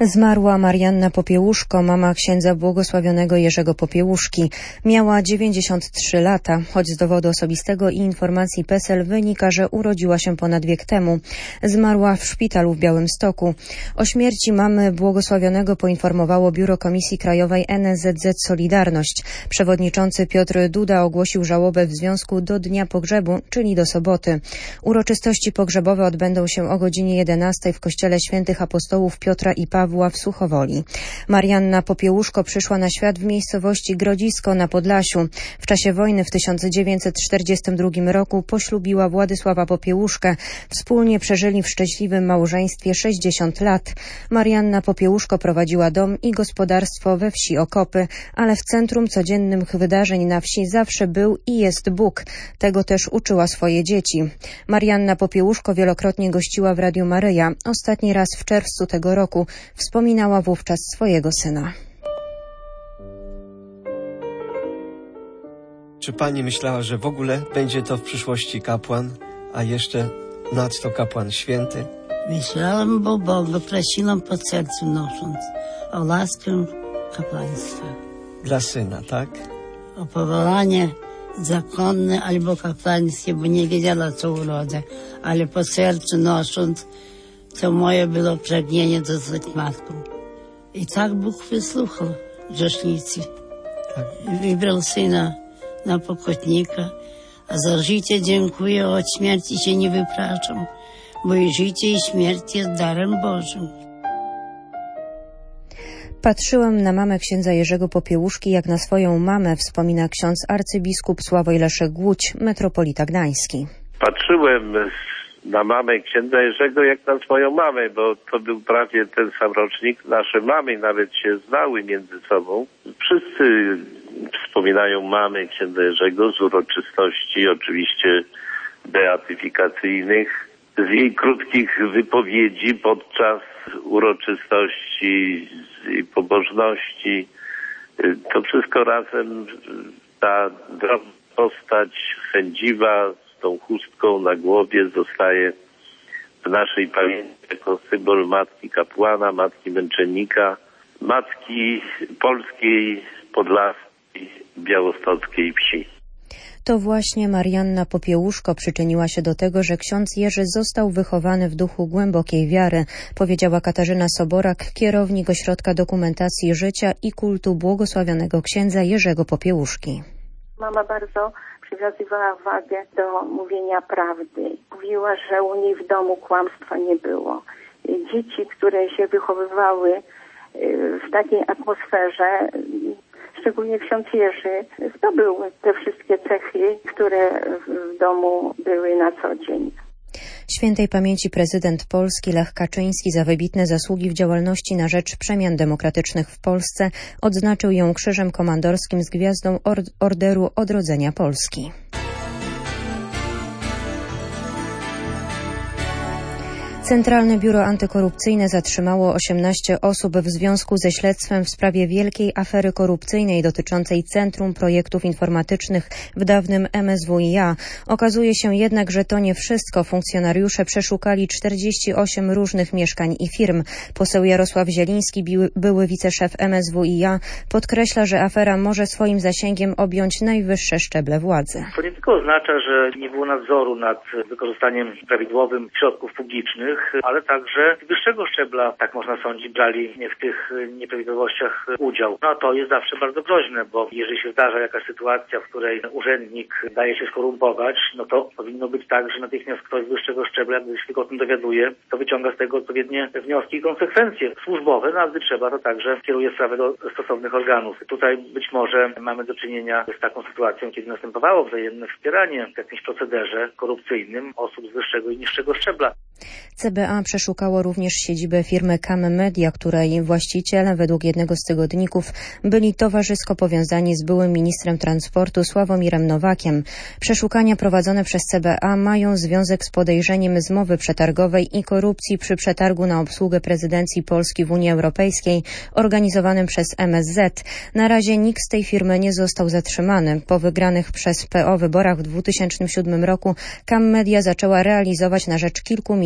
Zmarła Marianna Popiełuszko, mama księdza błogosławionego Jerzego Popiełuszki. Miała 93 lata, choć z dowodu osobistego i informacji PESEL wynika, że urodziła się ponad wiek temu. Zmarła w szpitalu w Białymstoku. O śmierci mamy błogosławionego poinformowało Biuro Komisji Krajowej NSZZ Solidarność. Przewodniczący Piotr Duda ogłosił żałobę w związku do dnia pogrzebu, czyli do soboty. Uroczystości pogrzebowe odbędą się o godzinie 11 w kościele świętych apostołów Piotra i Pawła w Suchowoli. Marianna Popiełuszko przyszła na świat w miejscowości Grodzisko na Podlasiu. W czasie wojny w 1942 roku poślubiła Władysława Popiełuszkę. Wspólnie przeżyli w szczęśliwym małżeństwie 60 lat. Marianna Popiełuszko prowadziła dom i gospodarstwo we wsi Okopy, ale w centrum codziennych wydarzeń na wsi zawsze był i jest Bóg. Tego też uczyła swoje dzieci. Marianna Popiełuszko wielokrotnie gościła w Radiu Maryja. Ostatni raz w czerwcu tego roku. Wspominała wówczas swojego syna. Czy pani myślała, że w ogóle będzie to w przyszłości kapłan, a jeszcze nadto kapłan święty? Myślałam, bo Boga prosiłam pod sercem nosząc o laskę kapłaństwa. Dla syna, tak? O powołanie zakonne albo kapłańskie, bo nie wiedziała, co urodzę, ale po sercu nosząc, to moje było pragnienie zostać matką. I tak Bóg wysłuchał grzesznicy. Wybrał syna na pokutnika, a za życie dziękuję, od śmierci się nie wypraszam, bo i życie i śmierć jest darem Bożym. Patrzyłem na mamę księdza Jerzego Popiełuszki jak na swoją mamę, wspomina ksiądz arcybiskup Sławoj Leszek Głódź, metropolita gdański. Patrzyłem na mamę księdza Jerzego jak na swoją mamę, bo to był prawie ten sam rocznik. Nasze mamy nawet się znały między sobą. Wszyscy wspominają mamę księdza Jerzego z uroczystości oczywiście beatyfikacyjnych, z jej krótkich wypowiedzi podczas uroczystości i pobożności. To wszystko razem, ta drobna postać sędziwa z tą chustką na głowie zostaje w naszej pamięci jako symbol matki kapłana, matki męczennika, matki polskiej, podlaskiej, białostockiej wsi. To właśnie Marianna Popiełuszko przyczyniła się do tego, że ksiądz Jerzy został wychowany w duchu głębokiej wiary, powiedziała Katarzyna Soborak, kierownik Ośrodka Dokumentacji Życia i Kultu błogosławionego księdza Jerzego Popiełuszki. Mama bardzo przywiązywała wagę do mówienia prawdy. Mówiła, że u niej w domu kłamstwa nie było. Dzieci, które się wychowywały w takiej atmosferze, szczególnie ksiądz Jerzy, zdobył te wszystkie cechy, które w domu były na co dzień. Świętej pamięci prezydent Polski Lech Kaczyński za wybitne zasługi w działalności na rzecz przemian demokratycznych w Polsce odznaczył ją Krzyżem Komandorskim z Gwiazdą Orderu Odrodzenia Polski. Centralne Biuro Antykorupcyjne zatrzymało 18 osób w związku ze śledztwem w sprawie wielkiej afery korupcyjnej dotyczącej Centrum Projektów Informatycznych w dawnym MSWiA. Okazuje się jednak, że to nie wszystko. Funkcjonariusze przeszukali 48 różnych mieszkań i firm. Poseł Jarosław Zieliński, były wiceszef MSWiA, podkreśla, że afera może swoim zasięgiem objąć najwyższe szczeble władzy. To nie tylko oznacza, że nie było nadzoru nad wykorzystaniem prawidłowym środków publicznych, ale także wyższego szczebla, tak można sądzić, brali w tych nieprawidłowościach udział. No a to jest zawsze bardzo groźne, bo jeżeli się zdarza jakaś sytuacja, w której urzędnik daje się skorumpować, no to powinno być tak, że natychmiast ktoś z wyższego szczebla, gdy się tylko o tym dowiaduje, to wyciąga z tego odpowiednie wnioski i konsekwencje służbowe, no a gdy trzeba, to także kieruje sprawę do stosownych organów. Tutaj być może mamy do czynienia z taką sytuacją, kiedy następowało wzajemne wspieranie w jakimś procederze korupcyjnym osób z wyższego i niższego szczebla. CBA przeszukało również siedzibę firmy KAM Media, której właściciele według jednego z tygodników byli towarzysko powiązani z byłym ministrem transportu Sławomirem Nowakiem. Przeszukania prowadzone przez CBA mają związek z podejrzeniem zmowy przetargowej i korupcji przy przetargu na obsługę prezydencji Polski w Unii Europejskiej organizowanym przez MSZ. Na razie nikt z tej firmy nie został zatrzymany. Po wygranych przez PO wyborach w 2007 roku KAM Media zaczęła realizować na rzecz kilku ministerstw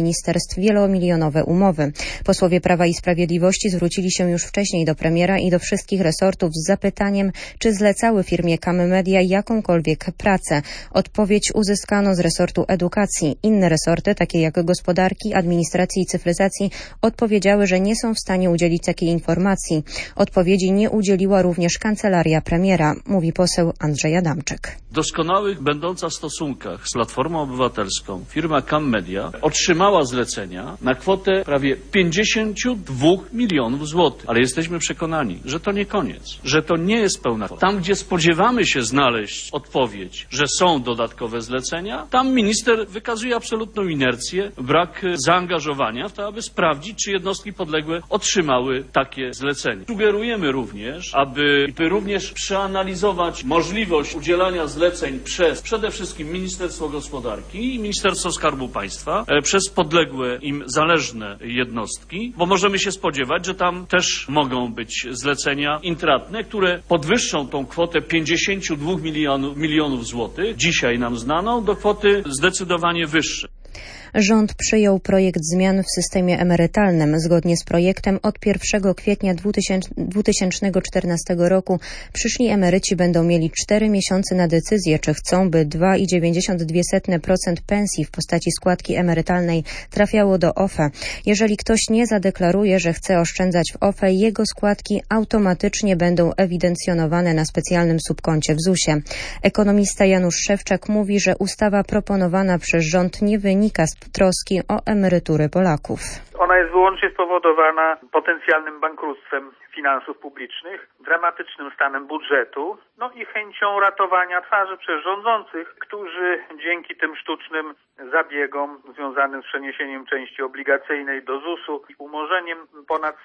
natychmiast wielomilionowe umowy. Posłowie Prawa i Sprawiedliwości zwrócili się już wcześniej do premiera i do wszystkich resortów z zapytaniem, czy zlecały firmie KAM Media jakąkolwiek pracę. Odpowiedź uzyskano z resortu edukacji. Inne resorty, takie jak gospodarki, administracji i cyfryzacji, odpowiedziały, że nie są w stanie udzielić takiej informacji. Odpowiedzi nie udzieliła również kancelaria premiera, mówi poseł Andrzej Adamczyk. Doskonałych, będąca w stosunkach z Platformą Obywatelską, firma KAM Media otrzymała zlecenia na kwotę prawie 52 milionów złotych. Ale jesteśmy przekonani, że to nie koniec, że to nie jest pełna kwota. Tam, gdzie spodziewamy się znaleźć odpowiedź, że są dodatkowe zlecenia, tam minister wykazuje absolutną inercję, brak zaangażowania w to, aby sprawdzić, czy jednostki podległe otrzymały takie zlecenie. Sugerujemy również, aby również przeanalizować możliwość udzielania zleceń przez przede wszystkim Ministerstwo Gospodarki i Ministerstwo Skarbu Państwa, przez podległe im zależne jednostki, bo możemy się spodziewać, że tam też mogą być zlecenia intratne, które podwyższą tą kwotę 52 milionów złotych, dzisiaj nam znaną, do kwoty zdecydowanie wyższej. Rząd przyjął projekt zmian w systemie emerytalnym. Zgodnie z projektem od 1 kwietnia 2014 roku przyszli emeryci będą mieli 4 miesiące na decyzję, czy chcą, by 2,92% pensji w postaci składki emerytalnej trafiało do OFE. Jeżeli ktoś nie zadeklaruje, że chce oszczędzać w OFE, jego składki automatycznie będą ewidencjonowane na specjalnym subkoncie w ZUS-ie. Ekonomista Janusz Szewczak mówi, że ustawa proponowana przez rząd nie wynika z troski o emerytury Polaków. Ona jest wyłącznie spowodowana potencjalnym bankructwem finansów publicznych, dramatycznym stanem budżetu, i chęcią ratowania twarzy przez rządzących, którzy dzięki tym sztucznym zabiegom związanym z przeniesieniem części obligacyjnej do ZUS-u i umorzeniem ponad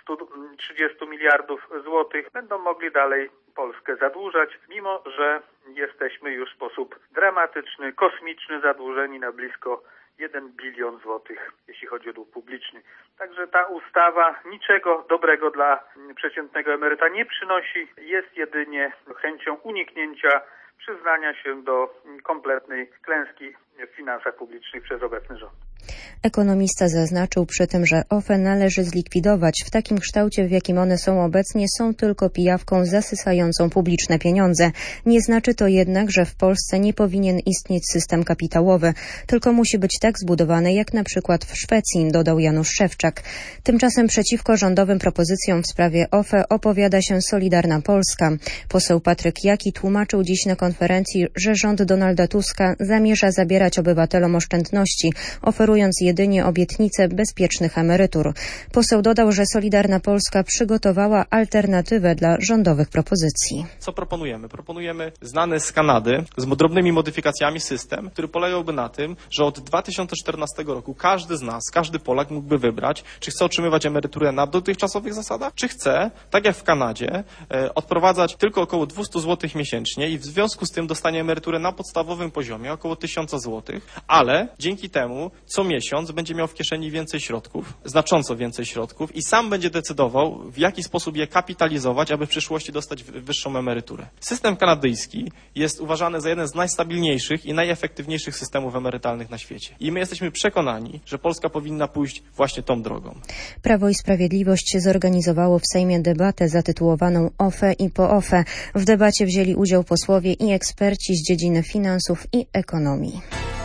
130 miliardów złotych będą mogli dalej Polskę zadłużać, mimo że jesteśmy już w sposób dramatyczny, kosmiczny zadłużeni na blisko 1 bilion złotych, jeśli chodzi o dług publiczny. Także ta ustawa niczego dobrego dla przeciętnego emeryta nie przynosi, jest jedynie chęcią uniknięcia przyznania się do kompletnej klęski w finansach publicznych przez obecny rząd. Ekonomista zaznaczył przy tym, że OFE należy zlikwidować. W takim kształcie, w jakim one są obecnie, są tylko pijawką zasysającą publiczne pieniądze. Nie znaczy to jednak, że w Polsce nie powinien istnieć system kapitałowy, tylko musi być tak zbudowany jak na przykład w Szwecji, dodał Janusz Szewczak. Tymczasem przeciwko rządowym propozycjom w sprawie OFE opowiada się Solidarna Polska. Poseł Patryk Jaki tłumaczył dziś na konferencji, że rząd Donalda Tuska zamierza zabierać obywatelom oszczędności, oferując jedynie obietnicę bezpiecznych emerytur. Poseł dodał, że Solidarna Polska przygotowała alternatywę dla rządowych propozycji. Co proponujemy? Proponujemy znany z Kanady z drobnymi modyfikacjami system, który polegałby na tym, że od 2014 roku każdy z nas, każdy Polak mógłby wybrać, czy chce otrzymywać emeryturę na dotychczasowych zasadach, czy chce, tak jak w Kanadzie, odprowadzać tylko około 200 zł miesięcznie i w związku z tym dostanie emeryturę na podstawowym poziomie około 1000 zł, ale dzięki temu co miesiąc będzie miał w kieszeni więcej środków, znacząco więcej środków i sam będzie decydował, w jaki sposób je kapitalizować, aby w przyszłości dostać wyższą emeryturę. System kanadyjski jest uważany za jeden z najstabilniejszych i najefektywniejszych systemów emerytalnych na świecie. I my jesteśmy przekonani, że Polska powinna pójść właśnie tą drogą. Prawo i Sprawiedliwość zorganizowało w Sejmie debatę zatytułowaną OFE i po OFE. W debacie wzięli udział posłowie i eksperci z dziedziny finansów i ekonomii.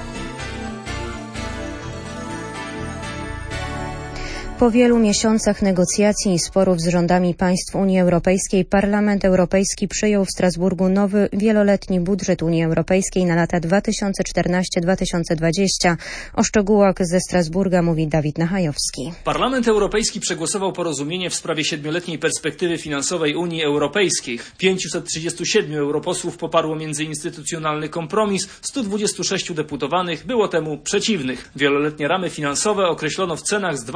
Po wielu miesiącach negocjacji i sporów z rządami państw Unii Europejskiej Parlament Europejski przyjął w Strasburgu nowy wieloletni budżet Unii Europejskiej na lata 2014-2020. O szczegółach ze Strasburga mówi Dawid Nachajowski. Parlament Europejski przegłosował porozumienie w sprawie 7-letniej perspektywy finansowej Unii Europejskiej. 537 europosłów poparło międzyinstytucjonalny kompromis, 126 deputowanych było temu przeciwnych. Wieloletnie ramy finansowe określono w cenach z 2011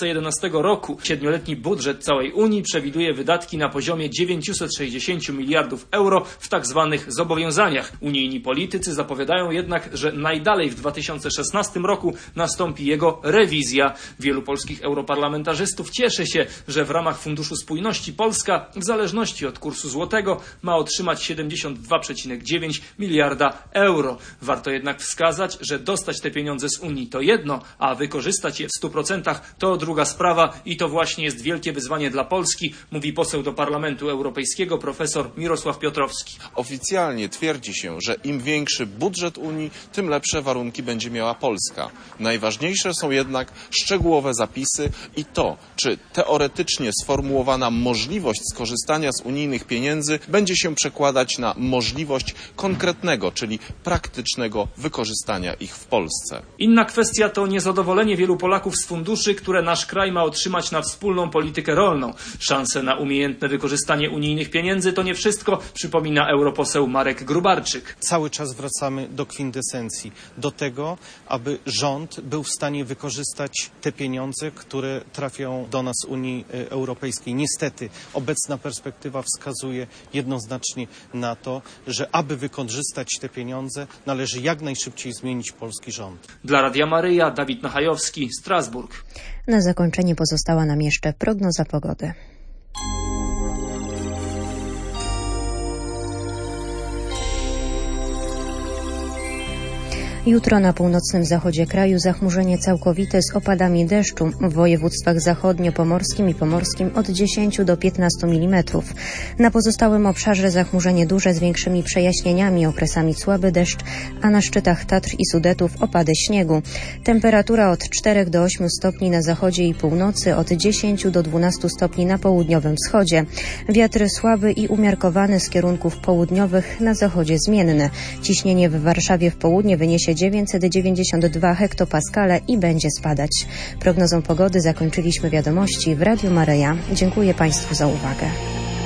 2011 roku. Siedmioletni budżet całej Unii przewiduje wydatki na poziomie 960 miliardów euro w tak zwanych zobowiązaniach. Unijni politycy zapowiadają jednak, że najdalej w 2016 roku nastąpi jego rewizja. Wielu polskich europarlamentarzystów cieszy się, że w ramach Funduszu Spójności Polska w zależności od kursu złotego ma otrzymać 72,9 miliarda euro. Warto jednak wskazać, że dostać te pieniądze z Unii to jedno, a wykorzystać je w 100% to druga sprawa i to właśnie jest wielkie wyzwanie dla Polski, mówi poseł do Parlamentu Europejskiego profesor Mirosław Piotrowski. Oficjalnie twierdzi się, że im większy budżet Unii, tym lepsze warunki będzie miała Polska. Najważniejsze są jednak szczegółowe zapisy i to, czy teoretycznie sformułowana możliwość skorzystania z unijnych pieniędzy będzie się przekładać na możliwość konkretnego, czyli praktycznego wykorzystania ich w Polsce. Inna kwestia to niezadowolenie wielu Polaków z funduszy, które nasz kraj ma otrzymać na wspólną politykę rolną. Szanse na umiejętne wykorzystanie unijnych pieniędzy to nie wszystko, przypomina europoseł Marek Grubarczyk. Cały czas wracamy do kwintesencji, do tego, aby rząd był w stanie wykorzystać te pieniądze, które trafią do nas z Unii Europejskiej. Niestety obecna perspektywa wskazuje jednoznacznie na to, że aby wykorzystać te pieniądze, należy jak najszybciej zmienić polski rząd. Dla Radia Maryja, Dawid Nachajowski, Strasburg. Na zakończenie pozostała nam jeszcze prognoza pogody. Jutro na północnym zachodzie kraju zachmurzenie całkowite z opadami deszczu. W województwach zachodnio-pomorskim i pomorskim od 10 do 15 mm. Na pozostałym obszarze zachmurzenie duże z większymi przejaśnieniami, okresami słaby deszcz, a na szczytach Tatr i Sudetów opady śniegu. Temperatura od 4 do 8 stopni na zachodzie i północy, od 10 do 12 stopni na południowym wschodzie. Wiatr słaby i umiarkowany z kierunków południowych, na zachodzie zmienny. Ciśnienie w Warszawie w południe wyniesie 992 hektopaskale i będzie spadać. Prognozą pogody zakończyliśmy wiadomości w Radiu Maryja. Dziękuję Państwu za uwagę.